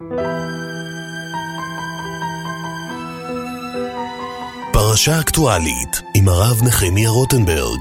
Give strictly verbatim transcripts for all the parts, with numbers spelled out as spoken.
פרשה אקטואלית עם הרב נחמיה רוטנברג.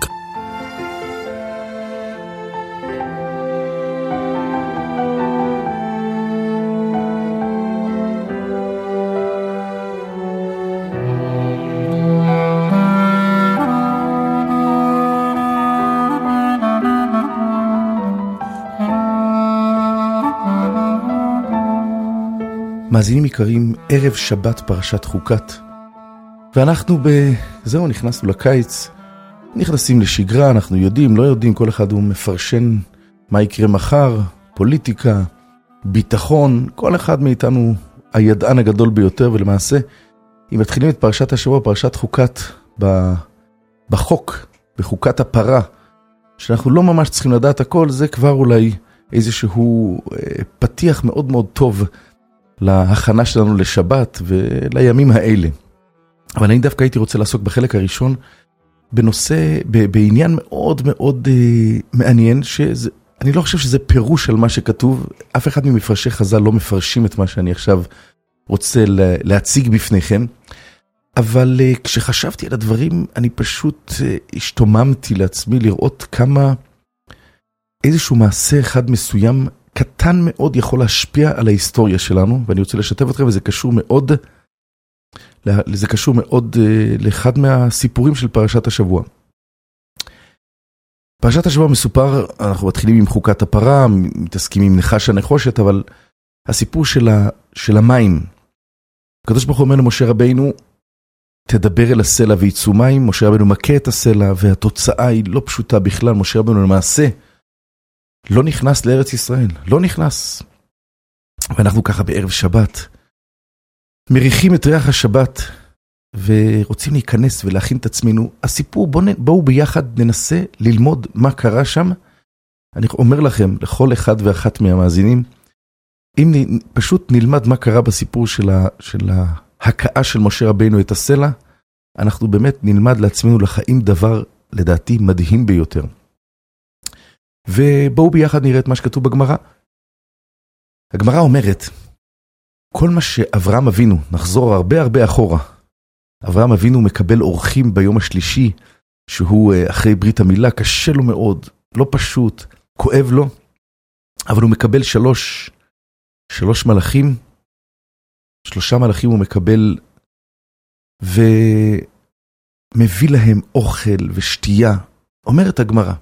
מאזינים יקרים, ערב שבת פרשת חוקת, ואנחנו בזהו, נכנסנו לקיץ, נכנסים לשגרה, אנחנו יודעים, לא יודעים, כל אחד הוא מפרשן מה יקרה מחר, פוליטיקה, ביטחון, כל אחד מאיתנו הידען הגדול ביותר, ולמעשה, אם מתחילים את פרשת השבוע, פרשת חוקת בחוק, בחוקת הפרה, שאנחנו לא ממש צריכים לדעת הכל, זה כבר אולי איזשהו פתיח מאוד מאוד טוב להכנה שלנו לשבת ולימים האלה. אבל אני דווקא הייתי רוצה לעסוק בחלק הראשון בנושא, בעניין מאוד מאוד אה, מעניין, שאני לא חושב שזה פירוש על מה שכתוב, אף אחד ממפרשי חז"ל לא מפרשים את מה שאני עכשיו רוצה להציג בפניכם, אבל אה, כשחשבתי על הדברים, אני פשוט אה, השתוממתי לעצמי לראות כמה איזשהו מעשה אחד מסוים קטן מאוד יכול להשפיע על ההיסטוריה שלנו, ואני רוצה לשתף אתכם, וזה קשור מאוד, זה קשור מאוד לאחד מהסיפורים של פרשת השבוע. פרשת השבוע מסופר, אנחנו מתחילים עם חוקת הפרה, מתעסקים עם נחש הנחושת, אבל הסיפור של, ה, של המים, הקדוש ברוך הוא אומר למשה רבינו, תדבר אל הסלע ויצאו מים, משה רבינו מכה את הסלע, והתוצאה היא לא פשוטה בכלל, משה רבינו למעשה, לא נכנס לארץ ישראל, לא נכנס. ואנחנו ככה בערב שבת, מריחים את ריח השבת, ורוצים להיכנס ולהכין את עצמנו. הסיפור, בואו, בואו ביחד ננסה ללמוד מה קרה שם. אני אומר לכם, לכל אחד ואחת מהמאזינים, אם נ, פשוט נלמד מה קרה בסיפור של, ה, של ההכאה של משה רבינו את הסלע, אנחנו באמת נלמד לעצמנו לחיים דבר, לדעתי, מדהים ביותר. ובואו ביחד נראה את מה שכתוב בגמרא. הגמרא אומרת, כל מה שאברהם אבינו, נחזור הרבה הרבה אחורה, אברהם אבינו מקבל אורחים ביום השלישי, שהוא אחרי ברית המילה, קשה לו מאוד, לא פשוט, כואב לו, אבל הוא מקבל שלוש, שלוש מלאכים, שלושה מלאכים הוא מקבל, ומביא להם אוכל ושתייה. אומרת הגמרא,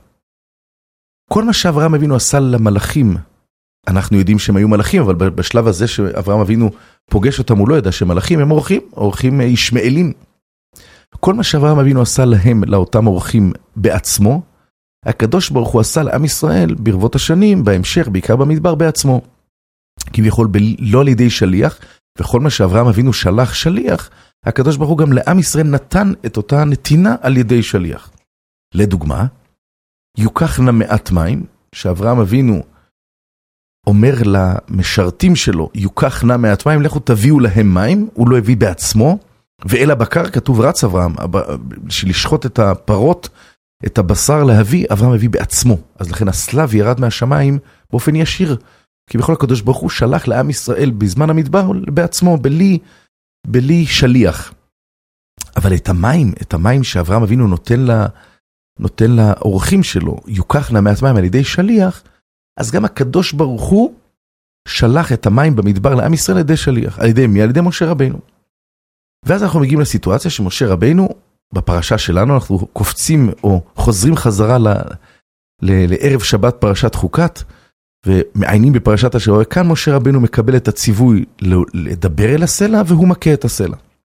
כל מה שאברהם אבינו עשה למלאכים, אנחנו יודעים שהם היו מלאכים, אבל בשלב הזה שאברהם אבינו פוגש אותם, הוא לא ידע שמלאכים הם אורחים, אורחים ישמעאלים. כל מה שאברהם אבינו עשה להם, לאותם אורחים בעצמו, הקדוש ברוך הוא עשה לעם ישראל ברבות השנים, בהמשך, בעיקר במדבר בעצמו. כביכול ב- לא על ידי שליח, וכל מה שאברהם אבינו שלח שליח, הקדוש ברוך הוא גם לעם ישראל נתן את אותה נתינה על ידי שליח. לדוגמה, יוקח נא מעט מים, שאברהם אבינו אומר למשרתים שלו, יוקח נא מעט מים, לכו תביאו להם מים, הוא לא הביא בעצמו, ואל הבקר כתוב רץ אברהם, שלשחוט את הפרות, את הבשר להביא, אברהם הביא בעצמו, אז לכן הסלב ירד מהשמיים באופן ישיר, כי בכל הקדוש ברוך הוא שלח לעם ישראל בזמן המדבר בעצמו, בלי, בלי שליח. אבל את המים, את המים שאברהם אבינו נותן לה, נותן לאורחים שלו, יוקח נא מעט מים על ידי שליח, אז גם הקדוש ברוך הוא שלח את המים במדבר לעם ישראל על ידי שליח, על ידי מי? על ידי משה רבינו. ואז אנחנו מגיעים לסיטואציה שמשה רבינו, בפרשה שלנו, אנחנו קופצים או חוזרים חזרה ל, ל, לערב שבת פרשת חוקת, ומעיינים בפרשת השבוע, כאן משה רבינו מקבל את הציווי לדבר אל הסלע, והוא מכה את הסלע.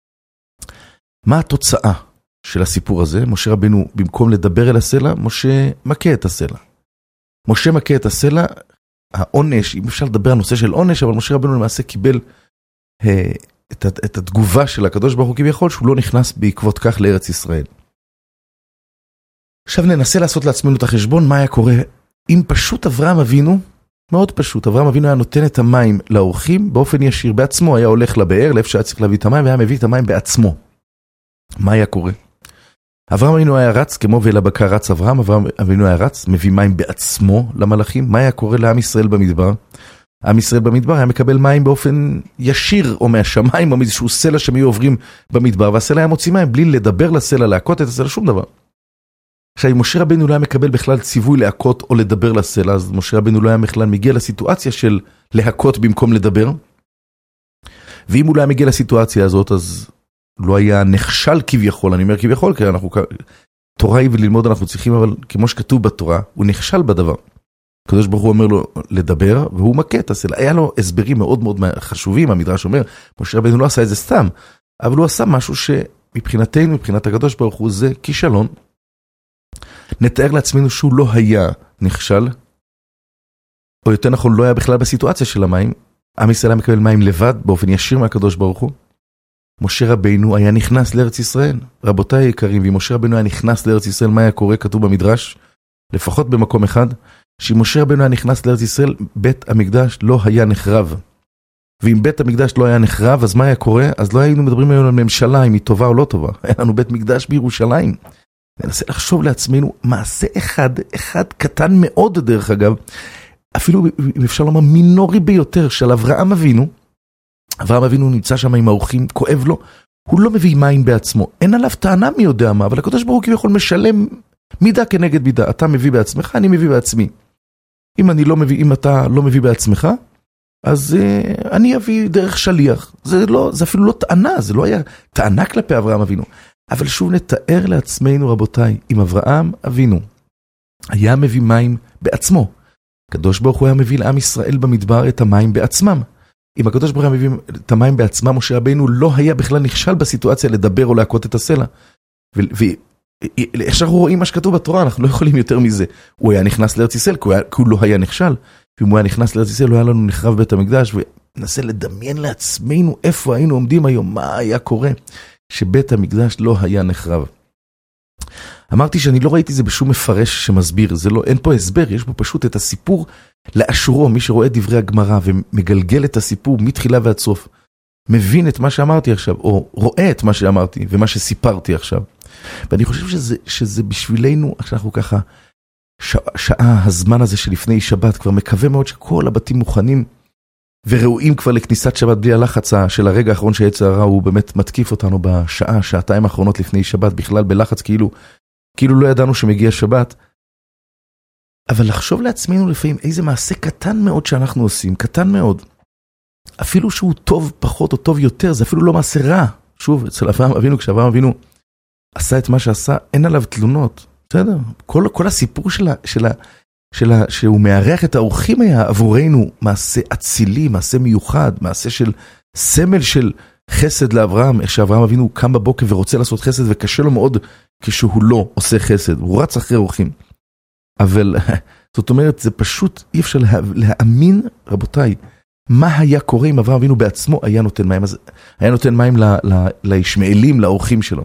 מה התוצאה של הסיפור הזה? משה רבינו, במקום לדבר אל הסלע, משה מכה את הסלע. משה מכה את הסלע, העונש, אם אפשר לדבר על נושא של עונש, אבל משה רבינו למעשה קיבל אה, את, את התגובה של הקדוש ברוך הוא כביכול, שהוא לא נכנס בעקבות כך לארץ ישראל. עכשיו ננסה לעשות לעצמנו את החשבון, מה היה קורה אם פשוט אברהם אבינו, מאוד פשוט, אברהם אבינו היה נותן את המים לאורחים באופן ישיר בעצמו, היה הולך לבאר, לאיפה שהיה צריך להביא את המים, והיה מביא את המים בעצמו. מה היה קורה? אברהם אבינו היה רץ, כמו ואל הבקר רץ אברהם, אברהם אבינו היה רץ, מביא מים בעצמו למלאכים. מה היה קורה לעם ישראל במדבר? עם ישראל במדבר היה מקבל מים באופן ישיר, או מהשמיים, או מאיזשהו סלע שהם היו עוברים במדבר, והסלע היה מוציא מים בלי לדבר לסלע, להכות את הסלע, שום דבר. עכשיו, אם משה רבנו לא היה מקבל בכלל ציווי להכות או לדבר לסלע, אז משה רבנו לא היה בכלל מגיע לסיטואציה של להכות במקום לדבר. ואם הוא לא היה מגיע לסיטואציה הזאת, אז לא היה נכשל כביכול, אני אומר כביכול, כי אנחנו, תורה היא וללמוד אנחנו צריכים, אבל כמו שכתוב בתורה, הוא נכשל בדבר. הקדוש ברוך הוא אומר לו לדבר, והוא מכה את הסלע. היה לו הסברים מאוד מאוד חשובים, המדרש אומר, משה רבנו לא עשה את זה סתם, אבל הוא עשה משהו שמבחינתנו, מבחינת הקדוש ברוך הוא, זה כישלון. נתאר לעצמנו שהוא לא היה נכשל, או יותר נכון לא היה בכלל בסיטואציה של המים. עם ישראל מקבל מים לבד, באופן ישיר מהקדוש ברוך הוא. משה רבנו היה נכנס לארץ ישראל. רבותיי היקרים, ואם משה רבנו היה נכנס לארץ ישראל, מה היה קורה? כתוב במדרש, לפחות במקום אחד, שאם משה רבנו היה נכנס לארץ ישראל, בית המקדש לא היה נחרב. ואם בית המקדש לא היה נחרב, אז מה היה קורה? אז לא היינו מדברים היום על ממשלה, אם היא טובה או לא טובה. היה לנו בית מקדש בירושלים. ננסה לחשוב לעצמנו, מעשה אחד, אחד קטן מאוד דרך אגב, אפילו אם אפשר לומר מינורי ביותר, של אברהם אבינו. אברהם אבינו נמצא שם עם האורחים, כואב לו, הוא לא מביא מים בעצמו, אין עליו טענה מי יודע מה, אבל הקדוש ברוך הוא יכול משלם מידה כנגד מידה, אתה מביא בעצמך, אני מביא בעצמי. אם אני לא מביא, אם אתה לא מביא בעצמך, אז uh, אני אביא דרך שליח. זה לא, זה אפילו לא טענה, זה לא היה טענה כלפי אברהם אבינו. אבל שוב נתאר לעצמנו רבותיי, אם אברהם אבינו היה מביא מים בעצמו, הקדוש ברוך הוא היה מביא לעם ישראל במדבר את המים בעצמם. אם הקדוש ברוך הוא היה מביא את המים בעצמם, משה רבנו לא היה בכלל נכשל בסיטואציה לדבר או להכות את הסלע. ואיך שאנחנו רואים מה שכתוב בתורה, אנחנו לא יכולים יותר מזה. הוא היה נכנס לארץ ישראל, כי הוא, היה, כי הוא לא היה נכשל. ואם הוא היה נכנס לארץ ישראל, לא היה לנו נחרב בית המקדש, וננסה לדמיין לעצמנו איפה היינו עומדים היום, מה היה קורה, שבית המקדש לא היה נחרב. אמרתי שאני לא ראיתי זה בשום מפרש שמסביר, זה לא, אין פה הסבר, יש פה פשוט את הסיפור לאשורו, מי שרואה דברי הגמרא ומגלגל את הסיפור מתחילה ועד סוף, מבין את מה שאמרתי עכשיו, או רואה את מה שאמרתי ומה שסיפרתי עכשיו. ואני חושב שזה, שזה בשבילנו, כשאנחנו ככה, שעה, שעה, הזמן הזה שלפני שבת, כבר מקווה מאוד שכל הבתים מוכנים וראויים כבר לכניסת שבת בלי הלחץ של הרגע האחרון שיצר הרע, הוא באמת מתקיף אותנו בשעה, שעתיים האחרונות לפני שבת, בכלל בלחץ כאילו, כאילו לא ידענו שמגיע שבת. אבל לחשוב לעצמנו לפעמים איזה מעשה קטן מאוד שאנחנו עושים, קטן מאוד. אפילו שהוא טוב פחות או טוב יותר, זה אפילו לא מעשה רע. שוב, אצל אברהם אבינו, כשאברהם אבינו עשה את מה שעשה, אין עליו תלונות. בסדר? כל, כל הסיפור שלה, שלה, שלה, שהוא מארח את האורחים היה עבורנו מעשה אצילי, מעשה מיוחד, מעשה של סמל של חסד לאברהם, איך שאברהם אבינו קם בבוקר ורוצה לעשות חסד, וקשה לו מאוד כשהוא לא עושה חסד, הוא רץ אחרי אורחים. אבל זאת אומרת, זה פשוט אי אפשר לה, להאמין, רבותיי, מה היה קורה אם אברהם אבינו בעצמו היה נותן מים, אז היה נותן מים ל, ל, לישמעאלים, לאורחים שלו.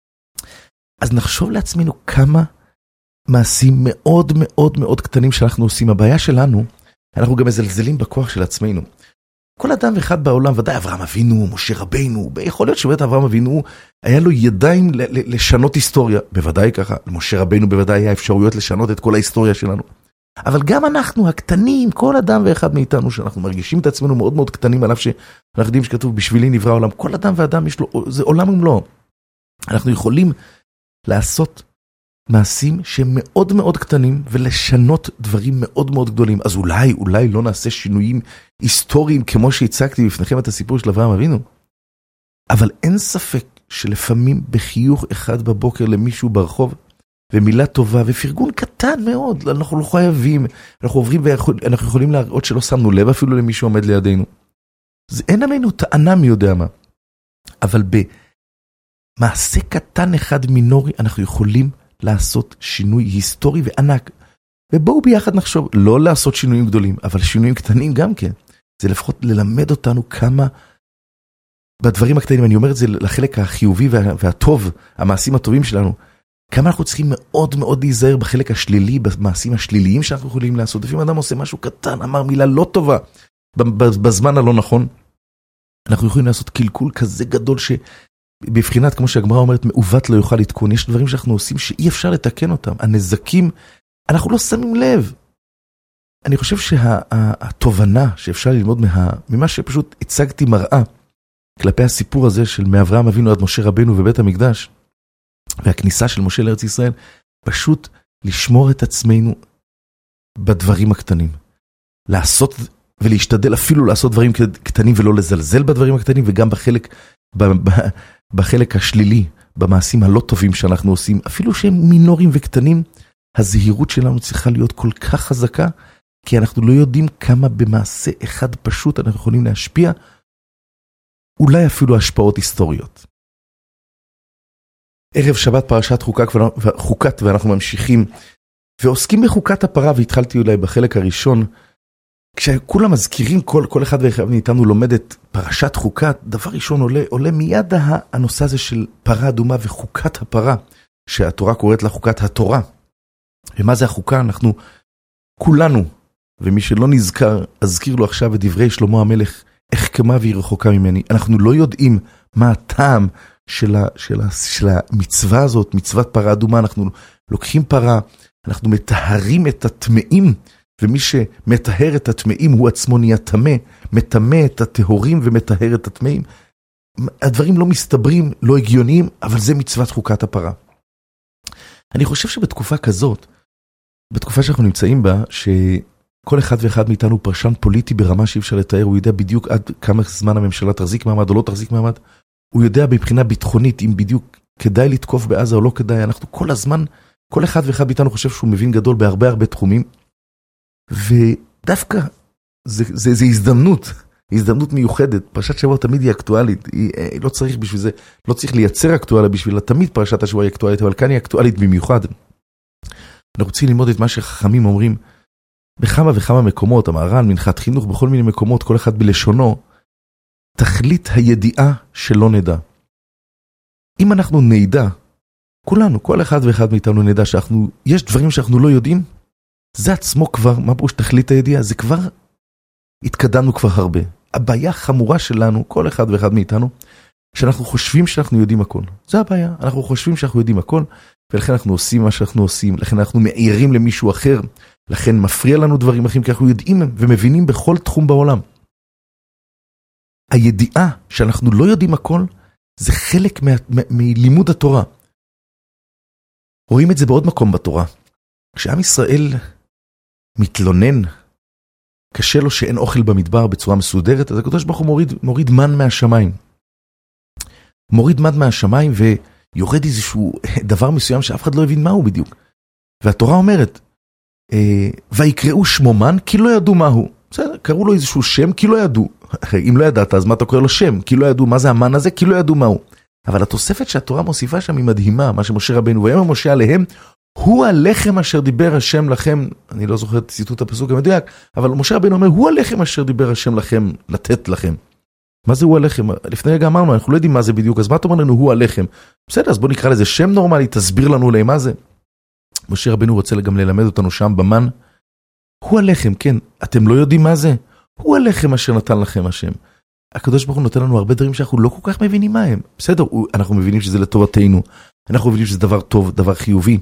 אז נחשוב לעצמנו כמה מעשים מאוד מאוד מאוד קטנים שאנחנו עושים. הבעיה שלנו, אנחנו גם מזלזלים בכוח של עצמנו. כל אדם ואחד בעולם, ודאי אברהם אבינו, משה רבנו, יכול להיות שבאמת אברהם אבינו, היה לו ידיים לשנות היסטוריה, בוודאי ככה, למשה רבנו בוודאי היה אפשרויות לשנות את כל ההיסטוריה שלנו. אבל גם אנחנו הקטנים, כל אדם ואחד מאיתנו, שאנחנו מרגישים את עצמנו מאוד מאוד קטנים, על אף שאנחנו יודעים שכתוב בשבילי נברא העולם, כל אדם ואדם יש לו, זה עולם ומלואו. אנחנו יכולים לעשות מעשים שהם מאוד מאוד קטנים, ולשנות דברים מאוד מאוד גדולים. אז אולי, אולי לא נעשה שינויים היסטוריים, כמו שהצגתי בפניכם את הסיפור של אברהם אבינו. אבל אין ספק שלפעמים בחיוך אחד בבוקר למישהו ברחוב, ומילה טובה ופרגון קטן מאוד, אנחנו לא חייבים, אנחנו עוברים ואנחנו יכולים להראות שלא שמנו לב אפילו למישהו עומד לידינו. זה אין עלינו טענה מי יודע מה. אבל במעשה קטן אחד מינורי, אנחנו יכולים לעשות שינוי היסטורי וענק. ובואו ביחד נחשוב, לא לעשות שינויים גדולים, אבל שינויים קטנים גם כן. זה לפחות ללמד אותנו כמה, בדברים הקטנים, אני אומר את זה לחלק החיובי וה, והטוב, המעשים הטובים שלנו, כמה אנחנו צריכים מאוד מאוד להיזהר בחלק השלילי, במעשים השליליים שאנחנו יכולים לעשות. לפעמים אדם עושה משהו קטן, אמר מילה לא טובה, בזמן הלא נכון. אנחנו יכולים לעשות קלקול כזה גדול שבבחינת, כמו שהגמרא אומרת, מעוות לא יוכל לתקון. יש דברים שאנחנו עושים שאי אפשר לתקן אותם. הנזקים, אנחנו לא שמים לב. אני חושב שהתובנה שאפשר ללמוד מה, ממה שפשוט הצגתי מראה כלפי הסיפור הזה של מאברהם אבינו עד משה רבנו ובית המקדש, והכניסה של משה לארץ ישראל, פשוט לשמור את עצמנו בדברים הקטנים. לעשות ולהשתדל אפילו לעשות דברים קטנים ולא לזלזל בדברים הקטנים, וגם בחלק, בחלק השלילי, במעשים הלא טובים שאנחנו עושים, אפילו שהם מינורים וקטנים, הזהירות שלנו צריכה להיות כל כך חזקה, כי אנחנו לא יודעים כמה במעשה אחד פשוט אנחנו יכולים להשפיע, אולי אפילו השפעות היסטוריות. ערב שבת פרשת חוקת, ואנחנו ממשיכים, ועוסקים בחוקת הפרה, והתחלתי אולי בחלק הראשון, כשכולם מזכירים, כל, כל אחד ואחד מאיתנו לומד את פרשת חוקת, דבר ראשון עולה, עולה מיד הנושא הזה של פרה אדומה וחוקת הפרה, שהתורה קוראת לה חוקת התורה. ומה זה החוקה? אנחנו כולנו, ומי שלא נזכר, אזכיר לו עכשיו את דברי שלמה המלך, איך כמה והיא רחוקה ממני. אנחנו לא יודעים מה הטעם של, ה, של, ה, של המצווה הזאת, מצוות פרה אדומה. אנחנו לוקחים פרה, אנחנו מטהרים את הטמאים, ומי שמטהר את הטמאים הוא עצמו נהיה טמא, מטמא את הטהורים ומטהר את הטמאים. הדברים לא מסתברים, לא הגיוניים, אבל זה מצוות חוקת הפרה. אני חושב שבתקופה כזאת, בתקופה שאנחנו נמצאים בה, שכל אחד ואחד מאיתנו פרשן פוליטי ברמה שאי אפשר לתאר, הוא יודע בדיוק עד כמה זמן הממשלה תחזיק מעמד או לא תחזיק מעמד, הוא יודע מבחינה ביטחונית אם בדיוק כדאי לתקוף בעזה או לא כדאי. אנחנו כל הזמן, כל אחד ואחד מאיתנו חושב שהוא מבין גדול בהרבה הרבה תחומים, ודווקא זה, זה, זה הזדמנות, הזדמנות מיוחדת. פרשת שבוע תמיד היא אקטואלית, היא, היא לא צריך בשביל זה, לא צריך לייצר אקטואליה בשבילה, תמיד פרשת השבוע היא אקטואלית, אבל כאן היא אקטואלית במיוחד. אנחנו רוצים ללמוד את מה שחכמים אומרים, בכמה וכמה מקומות, המהר"ל, מנחת חינוך, בכל מיני מקומות, כל אחד בלשונו, תכלית הידיעה שלא נדע. אם אנחנו נדע, כולנו, כל אחד ואחד מאיתנו נדע שאנחנו, יש דברים שאנחנו לא יודעים, זה עצמו כבר, מה פירוש תכלית הידיעה? זה כבר, התקדמנו כבר הרבה. הבעיה החמורה שלנו, כל אחד ואחד מאיתנו, שאנחנו חושבים שאנחנו יודעים הכל. זה הבעיה, אנחנו חושבים שאנחנו יודעים הכל, ולכן אנחנו עושים מה שאנחנו עושים, לכן אנחנו מעירים למישהו אחר, לכן מפריע לנו דברים אחרים, כי אנחנו יודעים ומבינים בכל תחום בעולם. הידיעה שאנחנו לא יודעים הכל, זה חלק מה, מלימוד התורה. רואים את זה בעוד מקום בתורה. כשעם ישראל מתלונן, קשה לו שאין אוכל במדבר בצורה מסודרת, אז הקדוש ברוך הוא מוריד, מוריד מן מהשמיים. מוריד מן מהשמיים ויורד איזשהו דבר מסוים שאף אחד לא הבין מהו בדיוק. והתורה אומרת, ויקראו שמו מן כי לא ידעו מהו. בסדר, קראו לו איזשהו שם כי לא ידעו. אם לא ידעת, אז מה אתה קורא לו שם? כי לא ידעו מה זה המן הזה, כי לא ידעו מהו. אבל התוספת שהתורה מוסיפה שם היא מדהימה, מה שמשה רבנו, ויאמר משה עליהם, הוא הלחם אשר דיבר השם לכם, אני לא זוכר את ציטוט הפסוק המדויק, אבל משה רבנו אומר, הוא הלחם אשר דיבר השם לכם, לתת לכם. מה זה הוא הלחם? לפני רגע אמרנו, אנחנו לא יודעים מה זה בדיוק, אז מה אתה אומר לנו, הוא הלחם? בסדר, אז בוא נקרא לזה שם נורמלי, תסביר לנו אולי מה זה. משה רבנו רוצה גם ללמד אותנו שם במן, הוא הלחם, כן, אתם לא יודעים מה זה? הוא הלחם אשר נתן לכם השם. הקדוש ברוך הוא נותן לנו הרבה דברים שאנחנו לא כל כך מבינים מה הם. בסדר, אנחנו מבינים שזה לטובתנו, אנחנו מבינים שזה דבר טוב, דבר חיובי.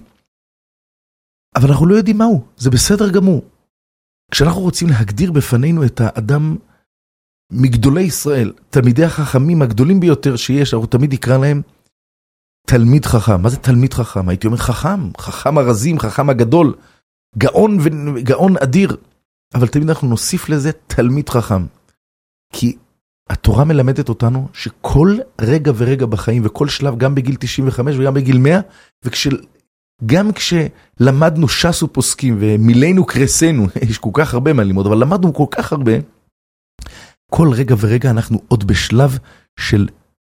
אבל אנחנו לא יודעים מהו, זה בסדר גמור. כשאנחנו רוצים להגדיר בפנינו את האדם מגדולי ישראל, תלמידי החכמים הגדולים ביותר שיש, אנחנו תמיד נקרא להם תלמיד חכם. מה זה תלמיד חכם? הייתי אומר חכם, חכם הרזים, חכם הגדול, גאון וגאון אדיר. אבל תמיד אנחנו נוסיף לזה תלמיד חכם. כי התורה מלמדת אותנו שכל רגע ורגע בחיים וכל שלב, גם בגיל תשעים וחמש וגם בגיל מאה, וכשל... גם כשלמדנו ש"ס ופוסקים ומילאנו קרסנו, יש כל כך הרבה מה ללמוד, אבל למדנו כל כך הרבה, כל רגע ורגע אנחנו עוד בשלב של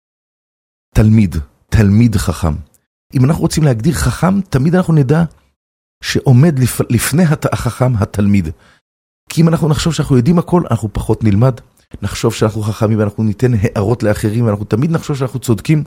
תלמיד, תלמיד חכם. אם אנחנו רוצים להגדיר חכם, תמיד אנחנו נדע שעומד לפ... לפני החכם התלמיד. כי אם אנחנו נחשוב שאנחנו יודעים הכל, אנחנו פחות נלמד, נחשוב שאנחנו חכמים ואנחנו ניתן הערות לאחרים, ואנחנו תמיד נחשוב שאנחנו צודקים.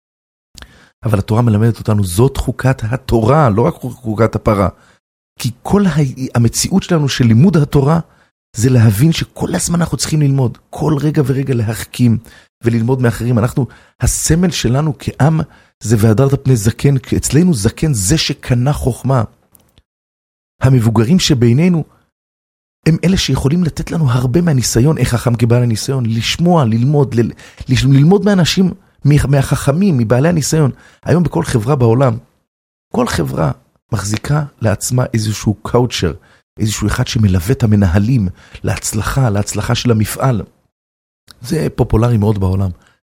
אבל התורה מלמדת אותנו, זאת חוקת התורה, לא רק חוקת הפרה. כי כל המציאות שלנו של לימוד התורה, זה להבין שכל הזמן אנחנו צריכים ללמוד, כל רגע ורגע להחכים וללמוד מאחרים. אנחנו, הסמל שלנו כעם, זה והדרת פני זקן, כי אצלנו זקן זה שקנה חוכמה. המבוגרים שבינינו, הם אלה שיכולים לתת לנו הרבה מהניסיון, איך חכם כבעל הניסיון, לשמוע, ללמוד, ל, ללמוד מאנשים, מהחכמים, מבעלי הניסיון. היום בכל חברה בעולם, כל חברה מחזיקה לעצמה איזשהו קאוצ'ר, איזשהו אחד שמלווה את המנהלים להצלחה, להצלחה של המפעל. זה פופולרי מאוד בעולם.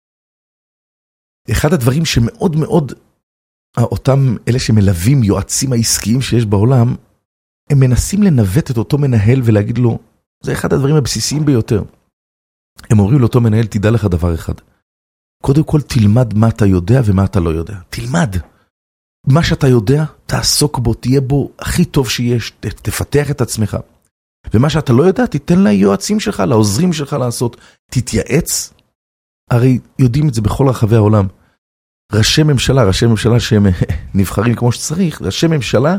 אחד הדברים שמאוד מאוד, אותם אלה שמלווים יועצים העסקיים שיש בעולם, הם מנסים לנווט את אותו מנהל ולהגיד לו, זה אחד הדברים הבסיסיים ביותר. הם אומרים לאותו מנהל, תדע לך דבר אחד. קודם כל תלמד מה אתה יודע ומה אתה לא יודע. תלמד. מה שאתה יודע, תעסוק בו, תהיה בו הכי טוב שיש, תפתח את עצמך. ומה שאתה לא יודע, תיתן ליועצים שלך, לעוזרים שלך לעשות, תתייעץ. הרי יודעים את זה בכל רחבי העולם. ראשי ממשלה, ראשי ממשלה שהם נבחרים כמו שצריך, ראשי ממשלה,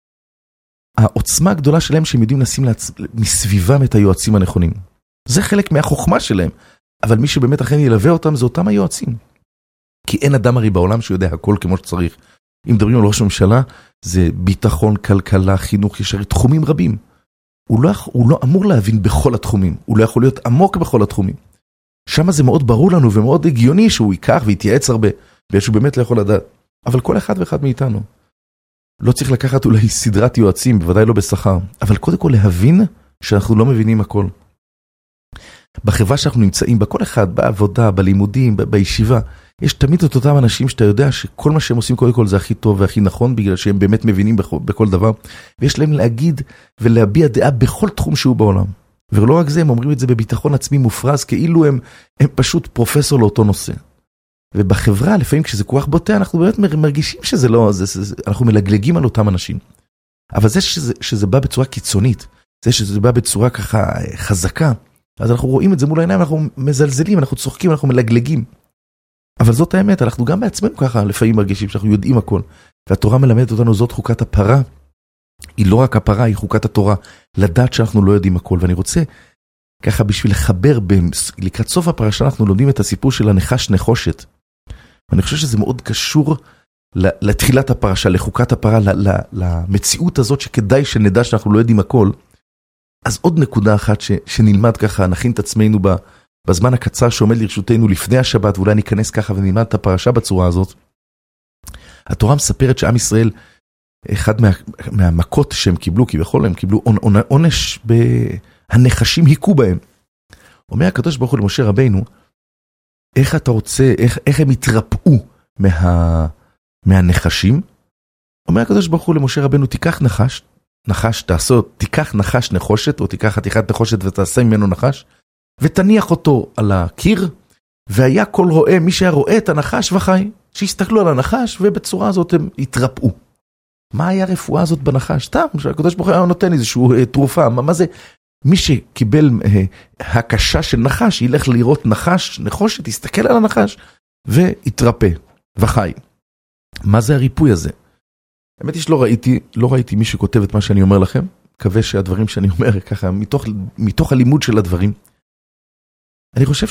העוצמה הגדולה שלהם שהם יודעים לשים לעצ... מסביבם את היועצים הנכונים. זה חלק מהחוכמה שלהם, אבל מי שבאמת אכן ילווה אותם זה אותם היועצים. כי אין אדם הרי בעולם שיודע הכל כמו שצריך. אם מדברים על ראש ממשלה, זה ביטחון, כלכלה, חינוך, יש הרי תחומים רבים. הוא לא, הוא לא אמור להבין בכל התחומים, הוא לא יכול להיות עמוק בכל התחומים. שם זה מאוד ברור לנו ומאוד הגיוני שהוא ייקח ויתייעץ הרבה, ושהוא באמת לא יכול לדעת. אבל כל אחד ואחד מאיתנו, לא צריך לקחת אולי סדרת יועצים, בוודאי לא בשכר, אבל קודם כל להבין שאנחנו לא מבינים הכל. בחברה שאנחנו נמצאים בה, כל אחד, בעבודה, בלימודים, בישיבה, יש תמיד את אותם אנשים שאתה יודע שכל מה שהם עושים קודם כל זה הכי טוב והכי נכון, בגלל שהם באמת מבינים בכל, בכל דבר, ויש להם להגיד ולהביע דעה בכל תחום שהוא בעולם. ולא רק זה, הם אומרים את זה בביטחון עצמי מופרז, כאילו הם, הם פשוט פרופסור לאותו נושא. ובחברה, לפעמים כשזה כוח בוטה, אנחנו באמת מרגישים שזה לא, זה, זה, אנחנו מלגלגים על אותם אנשים. אבל זה שזה, שזה בא בצורה קיצונית, זה שזה בא בצורה ככה חזקה, אז אנחנו רואים את זה מול העיניים, אנחנו מזלזלים, אנחנו צוחקים, אנחנו מלגלגים. אבל זאת האמת, אנחנו גם בעצמנו ככה לפעמים מרגישים שאנחנו יודעים הכל. והתורה מלמדת אותנו, זאת חוקת הפרה. היא לא רק הפרה, היא חוקת התורה. לדעת שאנחנו לא יודעים הכל. ואני רוצה ככה בשביל לחבר, לקראת סוף הפרשה אנחנו לומדים את הסיפור של הנחש נחושת. ואני חושב שזה מאוד קשור לתחילת הפרשה, לחוקת הפרה, למציאות הזאת שכדאי שנדע שאנחנו לא יודעים הכל. אז עוד נקודה אחת ש, שנלמד ככה, נכין את עצמנו בה, בזמן הקצר שעומד לרשותנו לפני השבת, ואולי ניכנס ככה ונלמד את הפרשה בצורה הזאת. התורה מספרת שעם ישראל, אחד מה, מהמכות שהם קיבלו, כביכול הם קיבלו עונש, הנחשים היכו בהם. אומר הקדוש ברוך הוא למשה רבינו, איך אתה רוצה, איך, איך הם התרפאו מה, מהנחשים? אומר הקדוש ברוך הוא למשה רבינו, תיקח נחש, נחש תעשו, תיקח נחש נחושת, או תיקח חתיכת נחושת ותעשה ממנו נחש, ותניח אותו על הקיר, והיה כל רואה, מי שהיה רואה את הנחש וחי, שהסתכלו על הנחש, ובצורה הזאת הם התרפאו. מה היה הרפואה הזאת בנחש? סתם, שהקדוש ברוך הוא נותן איזשהו אה, תרופה, מה, מה זה? מי שקיבל אה, הקשה של נחש, ילך לראות נחש, נחושת, יסתכל על הנחש, ויתרפא, וחי. מה זה הריפוי הזה? האמת היא שלא ראיתי, לא ראיתי מי שכותב את מה שאני אומר לכם, מקווה שהדברים שאני אומר ככה, מתוך, מתוך הלימוד של הדברים, אני חושב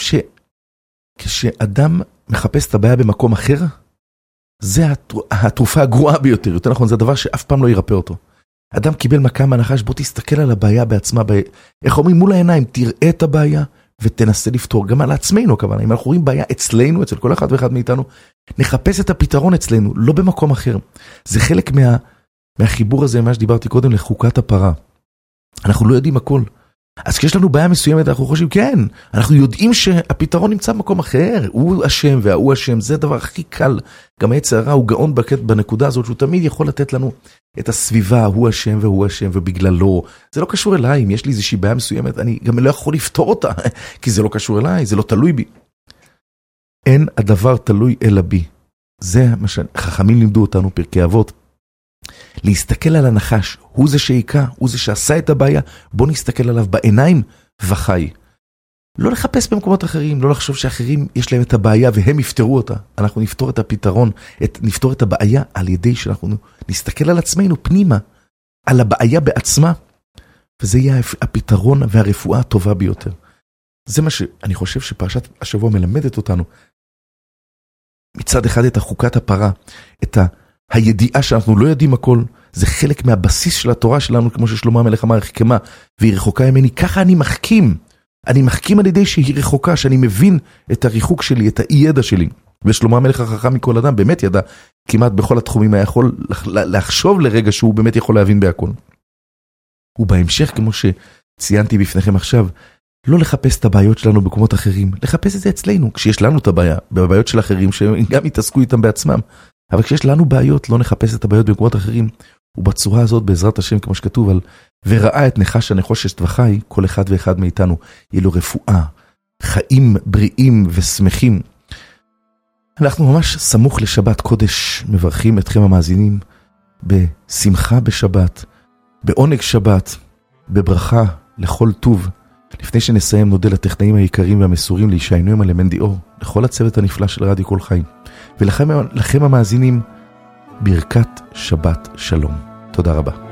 שכשאדם מחפש את הבעיה במקום אחר, זה התרופה הגרועה ביותר, יותר נכון, זה הדבר שאף פעם לא ירפא אותו. אדם קיבל מכה מהנחש, בוא תסתכל על הבעיה בעצמה, ב... איך אומרים מול העיניים, תראה את הבעיה ותנסה לפתור, גם על עצמנו כוונה, אם אנחנו רואים בעיה אצלנו, אצל כל אחד ואחד מאיתנו, נחפש את הפתרון אצלנו, לא במקום אחר. זה חלק מה... מהחיבור הזה, מה שדיברתי קודם, לחוקת הפרה. אנחנו לא יודעים הכל. אז כשיש לנו בעיה מסוימת, אנחנו חושבים, כן, אנחנו יודעים שהפתרון נמצא במקום אחר, הוא אשם והוא אשם, זה הדבר הכי קל. גם היצר הרע הוא גאון בנקודה הזאת, שהוא תמיד יכול לתת לנו את הסביבה, הוא אשם והוא אשם ובגללו. זה לא קשור אליי, אם יש לי איזושהי בעיה מסוימת, אני גם לא יכול לפתור אותה, כי זה לא קשור אליי, זה לא תלוי בי. אין הדבר תלוי אלא בי. זה מה שחכמים לימדו אותנו, פרקי אבות. להסתכל על הנחש, הוא זה שהיקה, הוא זה שעשה את הבעיה, בוא נסתכל עליו בעיניים וחי. לא לחפש במקומות אחרים, לא לחשוב שאחרים יש להם את הבעיה והם יפתרו אותה. אנחנו נפתור את הפתרון, את, נפתור את הבעיה על ידי שאנחנו נסתכל על עצמנו פנימה, על הבעיה בעצמה, וזה יהיה הפתרון והרפואה הטובה ביותר. זה מה שאני חושב שפרשת השבוע מלמדת אותנו. מצד אחד את החוקת הפרה, את ה... הידיעה שאנחנו לא יודעים הכל, זה חלק מהבסיס של התורה שלנו, כמו ששלמה המלך אמר, חכמה, והיא רחוקה ממני. ככה אני מחכים. אני מחכים על ידי שהיא רחוקה, שאני מבין את הריחוק שלי, את האי-ידע שלי. ושלמה המלך החכם מכל אדם באמת ידע, כמעט בכל התחומים היה יכול לחשוב לרגע שהוא באמת יכול להבין בהכל. ובהמשך, כמו שציינתי בפניכם עכשיו, לא לחפש את הבעיות שלנו במקומות אחרים, לחפש את זה אצלנו, כשיש לנו את הבעיה, בבעיות של אחרים, שגם יתעסקו איתם בעצמם. אבל כשיש לנו בעיות, לא נחפש את הבעיות במקומות אחרים, ובצורה הזאת, בעזרת השם, כמו שכתוב על, וראה את נחש הנחושת וחי, כל אחד ואחד מאיתנו, יהיה לו רפואה, חיים בריאים ושמחים. אנחנו ממש סמוך לשבת קודש, מברכים אתכם המאזינים, בשמחה בשבת, בעונג שבת, בברכה לכל טוב. לפני שנסיים נודה לטכנאים היקרים והמסורים לישעיינוהם על מנדי אור, לכל הצוות הנפלא של רדיו כל חיים, ולכם לכם המאזינים, ברכת שבת שלום. תודה רבה.